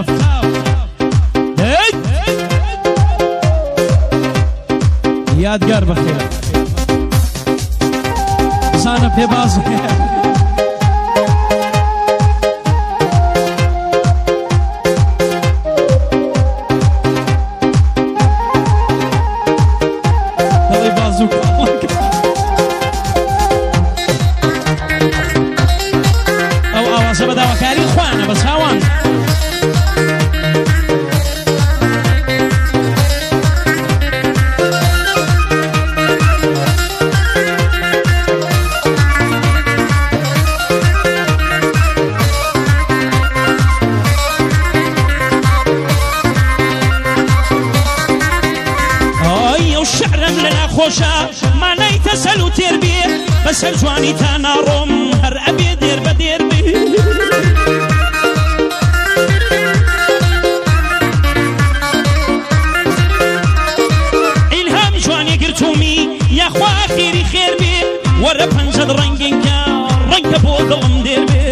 چاف یادگار بخیر زانە پێباز دەڵێ بازووک ئەو ئاوازە بەداواکاری خوانە بە چاوان خۆشە مانای تەسەل و تێر بێ بەسەر جوانی تا ناڕۆم هەر ئەبێ دێر بە دێر بێ ئیلهامی جوانی گرتومی یاخوا خێری خێر بێ وەرە پەنجەد ڕەنگێکە ڕەنگە بۆ دڵم دێر بێ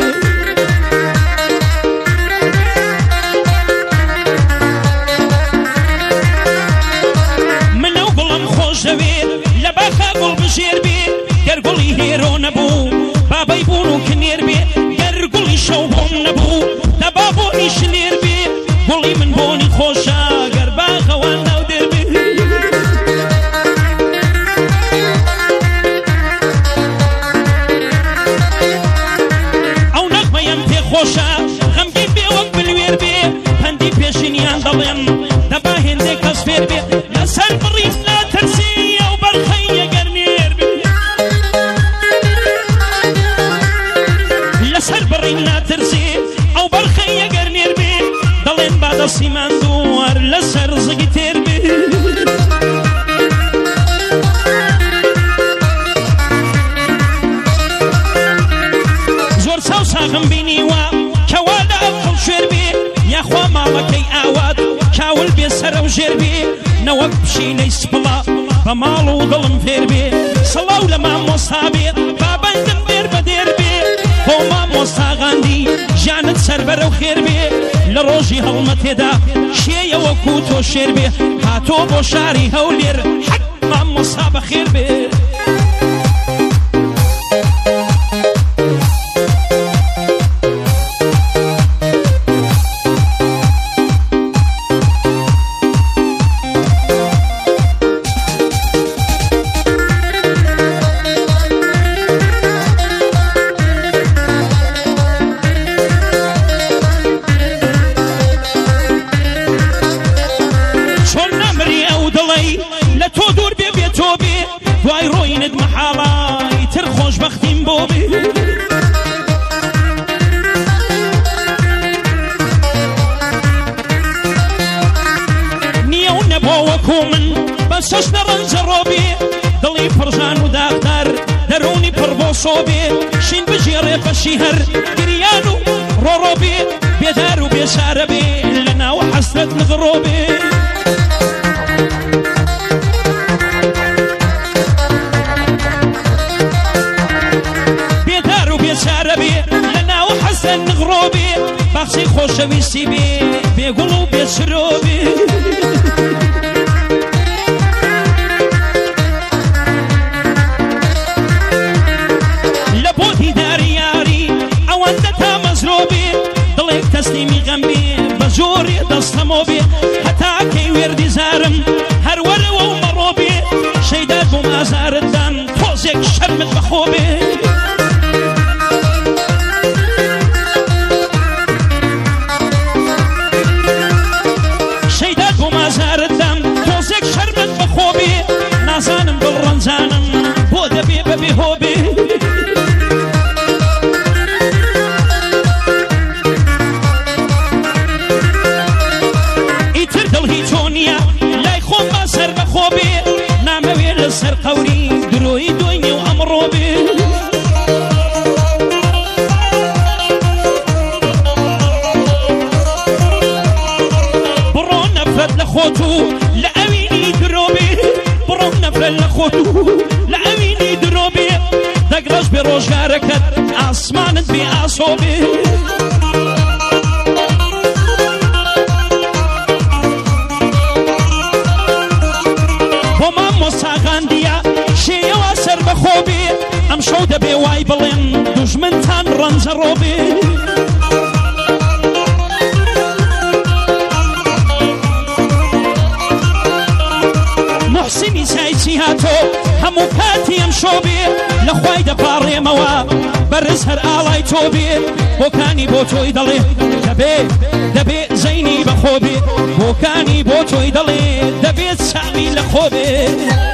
لە باخە گوڵ بژێر بێ گەر گوڵی هێرۆ نەبوو بابەی بوون و کنێر بێ گەر گوڵی شەو بۆم نەبوو دەبا بۆنی شنێر بێ گوڵی من بۆنی خۆشە گەر باخەوان ناو دێر بێ ئەو نەغمەیەم پێ خۆشە غەمگین بێ وەک بلوێر بێ پەندی پێشینیان دەڵێن دەبا هێندێک کەس فێر بێ لەسەر بڕیم ناترسی لەسەر بڕین ناترسێ ئەو بەرخەیە گەر نێر بێ دەڵێن بادەسیمان دووەر لەسەر زگی تێر بێ زۆر چاو ساغم بینیوە کەوا لە ئەوقڵ شوێر بێ یاخوا ماڵەکەی ئاوات کاول بێ سەرە و ژێر بێ نەوەک پشینەی سپڵە بە ماڵ و دڵم فێر بێ سەڵاو لە مامۆستا بێت بابەندم دێر بە دێر بێ بۆ مامۆستاغاندی ژیانت سەربەرە و خێر بێ لە ڕۆژی هەڵمە تێدا شێیە وەکو تۆ شێر بێ هاتۆ بۆ شاری هەولێر حەق مامۆستا بەخێر بێ دوای ڕۆینت مەحاڵای تر خۆشبەختیم بۆ بێ نییە و نەبۆ وەکو من بە شەشنە ڕەنجە ڕۆبێ دڵی پڕژان و داغدار دەرونی پڕ بۆ سۆبێ شین بژێڕێ بەشی هەر گریان و ڕۆڕۆ بێ بێدار و بێشارە بێ لە ناو حەسرەت نغڕۆ بێ چارە بێ لە ناو حەسەن نغڕۆ بێ باخچەی خۆشەویستی بێ بێگوڵ و بێچرۆ بێ لە بۆ دیداری یاری ئەوەندە تا مەزرۆ بێ دڵێک تەسلیمی غەم بێ بە زۆرێ دەستەمۆ بێ هەتا کەی وێردی زارم هەر وەرەوە و مەڕۆ بێ شەیدات بۆ مازارتدان تۆزێک شەرمت بەخۆ بێ نازانم دڵ ڕەنجانم بۆ دەبێ بەبێ هۆ بێ ئیتر دڵ هیچ تۆ نییە لای خۆم با سەر بەخۆ بێ نامەوێ لەسەر قەوری درۆی دۆینێ و ئەمڕۆ بێ بڕۆ نەفرەت لە خۆت و لە ئەوینی درۆ بێ بڕۆ نەفرەت لە خۆت و لە ئەوینی درۆ بێ دەگڕەش بێ ڕۆژگارەکەت ئاسمانت بێ ئاسۆ بێ زروبي محسني سايسي هاتو همو كاتي امشوبي لخواي دباري موا برز هر آلاي توبي بوكاني بوتوي دلي دبي زيني بخوبي بوكاني بوتوي دلي دبي سامي لخوبي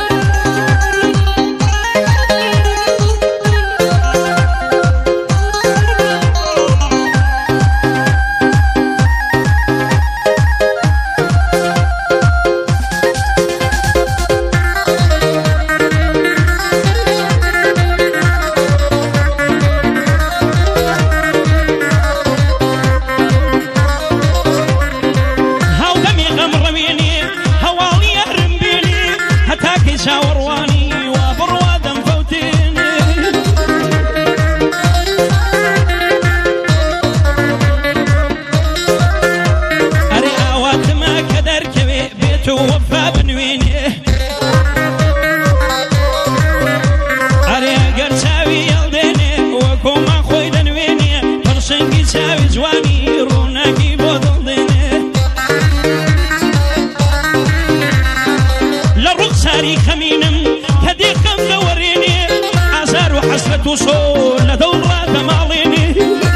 وصول لدورة ماليني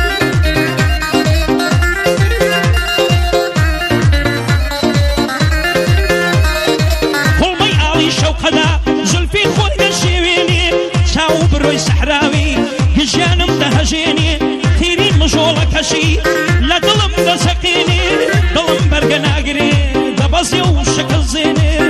كل مي آلي شوقنا زلفي خود الشيويني شاو بروي صحراوي جانم دهجيني تيرين مجولة كشي لدلم دسقيني دلم برقناقري دبزي وشكل زيني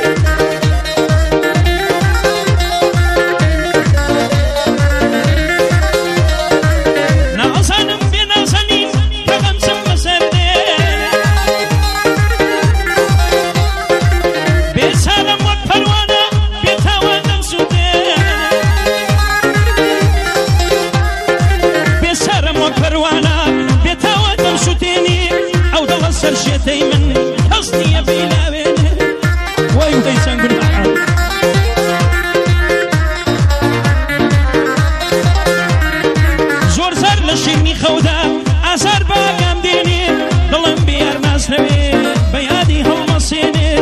سرشتي من قصدي بلا بينه ويودي سنقول معاه زور زر لشيني خودا أثر باقام ديني ظلم بيار ناس نبي بيادي هالمصيني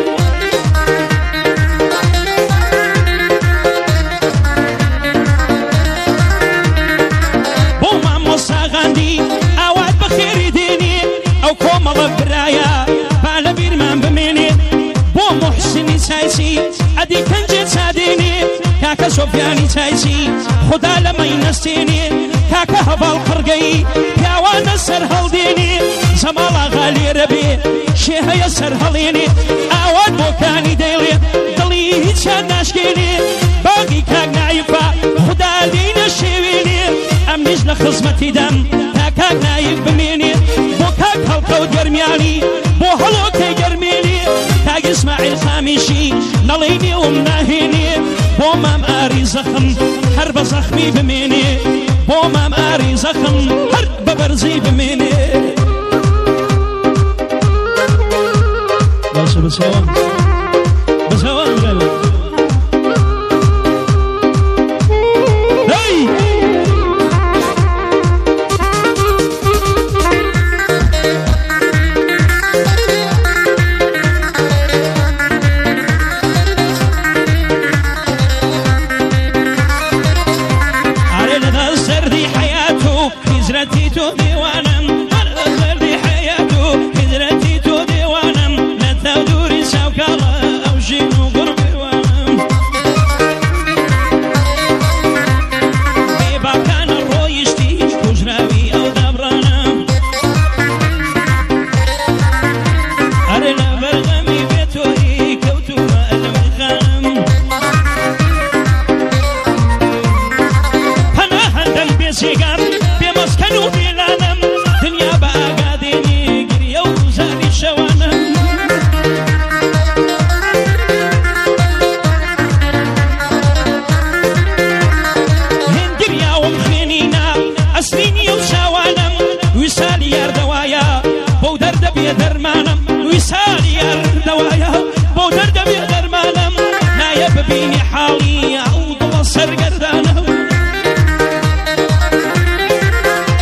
بوما موسى غاندي أواد بخير ديني أو كوم برايا بالا بيرمان بميني بو محسني سايسي أدي كنجي ساديني كاكا سوفياني سايسي خدا لما ينستيني كاكا هبال قرقي كاوانا سرهل ديني زمالا غالي ربي شيها يسرهليني أواد بوكاني ديلي دلي هيتشان ناشكيني باقي كاك نايفا خدا دينا شيويني أمنيش لخزمتي دم كاكا نايف بميني بوكاك هلقو جرمياني بو هلوكي جرميني تاق اسماعيل خامشي نليني ومناهيني بو مام آري زخم هرب زخمي بميني بو مام آري زخم هرب برزي بميني بس بسوام بسوام قال بيني حالي أوضل سرقردانه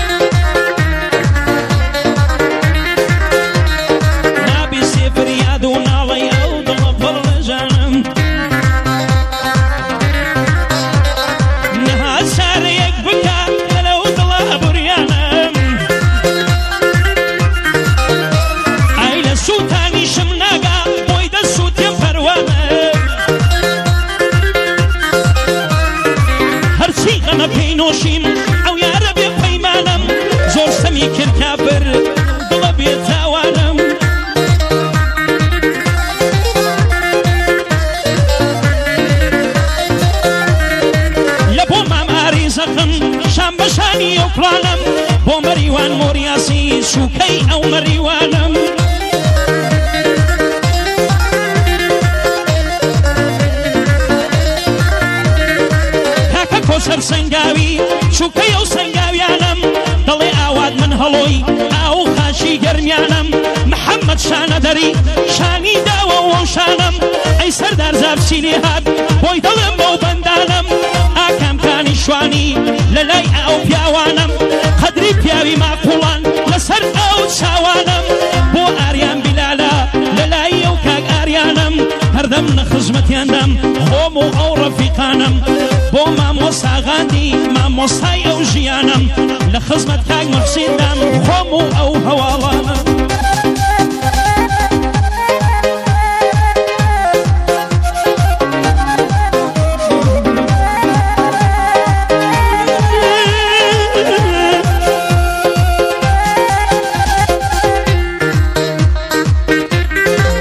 بەریوانم کاکە کۆسەر سەنگاوی چووکەی ئەو سەنگاویانم دەڵێ ئاوات من هەڵۆی ئاو خاشی گەرمیانم محەممەد شانە دەری شانی داوە و شانم ئەی سەردار زابچی لێ هات بۆی دەڵێم بەو بەندانم ئاکامکانی شوانی لە لای ئەو پیاوانم قەدری پیاوی ماقوڵان لەسەر ئەو چاوانم بۆ ئاریان بیلالە لە لای ئەو کاک ئاریانم هەردەم لە خزمەتیاندەم خۆم و ئەو ڕەفیقانم بۆ مامۆستا غاندی مامۆستای ئەو ژیانم لە خزمەت کاک موحسیندەم خۆم و ئەو هەوا